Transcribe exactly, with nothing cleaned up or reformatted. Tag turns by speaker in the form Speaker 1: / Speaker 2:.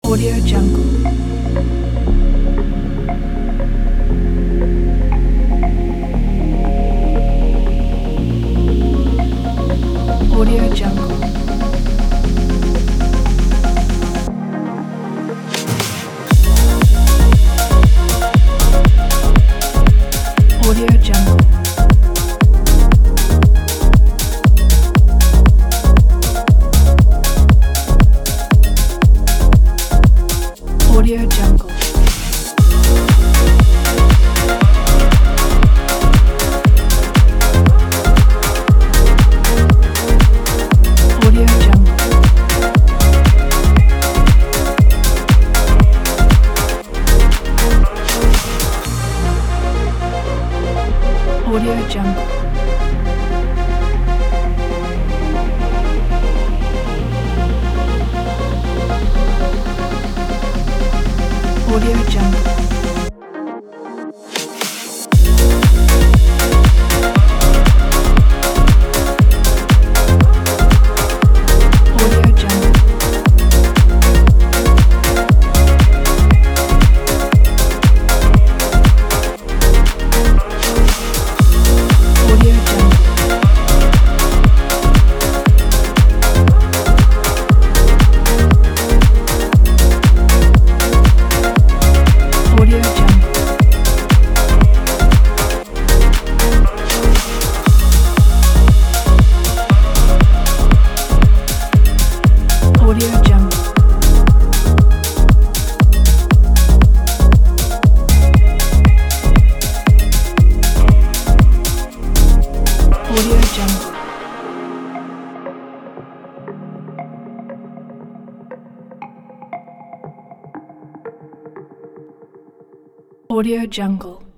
Speaker 1: Audio Jungle. Audio Jungle. Audio Jungle. Audio Jungle. Audio Jungle. Audio Jungle. Audio Jungle. Audio Jungle. Audio Jungle. Audio Jungle. Audio Jungle. Audio Jungle. Audio Jungle.